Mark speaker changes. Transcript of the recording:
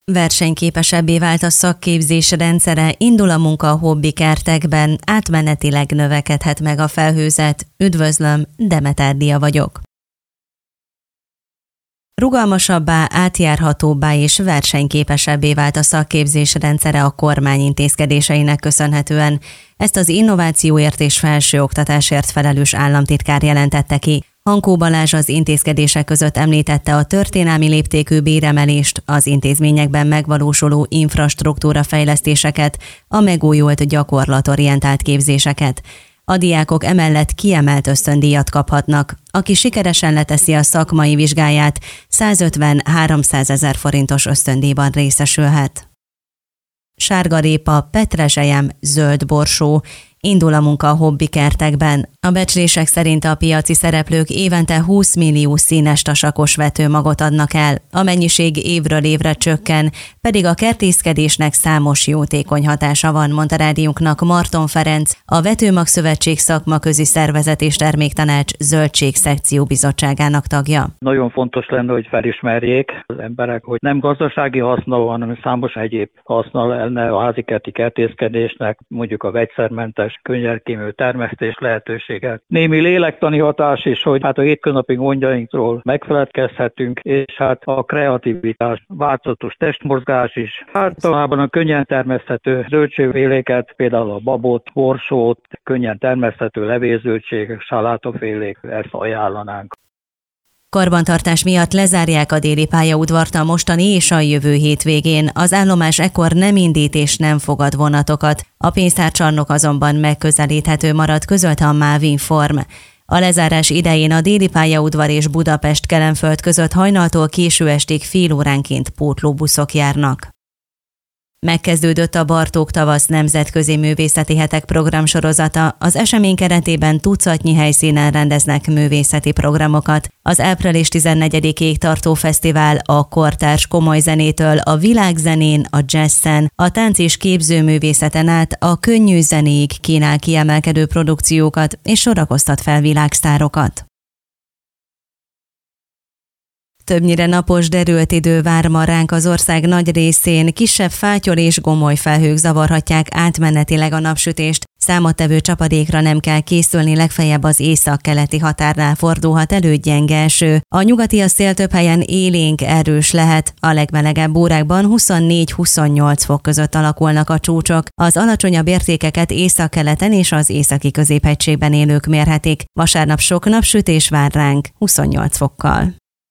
Speaker 1: Versenyképesebbé vált a szakképzés rendszere, indul a munka a hobbikertekben, átmenetileg növekedhet meg a felhőzet. Üdvözlöm, Demeter Dia vagyok. Rugalmasabbá, átjárhatóbbá és versenyképesebbé vált a szakképzés rendszere a kormány intézkedéseinek köszönhetően. Ezt az innovációért és felsőoktatásért felelős államtitkár jelentette ki. Hankó Balázs az intézkedések között említette a történelmi léptékű béremelést, az intézményekben megvalósuló infrastruktúra fejlesztéseket, a megújult gyakorlatorientált képzéseket. A diákok emellett kiemelt ösztöndíjat kaphatnak. Aki sikeresen leteszi a szakmai vizsgáját, 150-300 ezer forintos ösztöndíjban részesülhet. Sárgarépa, petrezselyem, zöld borsó. Indul a munka a hobbikertekben. A becslések szerint a piaci szereplők évente 20 millió színes tasakos vetőmagot adnak el. A mennyiség évről évre csökken, pedig a kertészkedésnek számos jótékony hatása van, mondta rádiónknak Marton Ferenc, a Vetőmag Szövetség szakmaközi szervezet és terméktanács zöldségszekció bizottságának tagja.
Speaker 2: Nagyon fontos lenne, hogy felismerjék az emberek, hogy nem gazdasági haszna van, hanem számos egyéb haszna lenne a házikerti kertészkedésnek, mondjuk a vegyszermentes könnyelkémű termesztés lehetőséget. Némi lélektani hatás is, hogy a hétköznapi gondjainkról megfeledkezhetünk, és a kreativitás, változatos testmozgás is. Általában a könnyen termeszthető zöldségféléket, például a babot, borsót, könnyen termeszthető levézöldség, salátafélék, ezt ajánlanánk.
Speaker 1: Karbantartás miatt lezárják a déli pályaudvart a mostani és a jövő hétvégén. Az állomás ekkor nem indít és nem fogad vonatokat. A pénztárcsarnok azonban megközelíthető marad, közölte a MÁV Inform. A lezárás idején a déli pályaudvar és Budapest-Kelenföld között hajnaltól késő estig fél óránként pótlóbuszok járnak. Megkezdődött a Bartók Tavasz nemzetközi művészeti hetek programsorozata. Az esemény keretében tucatnyi helyszínen rendeznek művészeti programokat. Az április 14-ig tartó fesztivál a kortárs komoly zenétől a világzenén, a jazzen, a tánc- és képzőművészeten át a könnyű zenéig kínál kiemelkedő produkciókat és sorakoztat fel világsztárokat. Többnyire napos, derült idő vár ma ránk az ország nagy részén, kisebb fátyol és gomoly felhők zavarhatják átmenetileg a napsütést. Számottevő csapadékra nem kell készülni, legfeljebb az észak-keleti határnál fordulhat elő gyenge eső. A nyugati a szél több helyen élénk, erős lehet. A legmelegebb órákban 24-28 fok között alakulnak a csúcsok. Az alacsonyabb értékeket északkeleten és az északi középhegységben élők mérhetik. Vasárnap sok napsütés vár ránk 28 fokkal.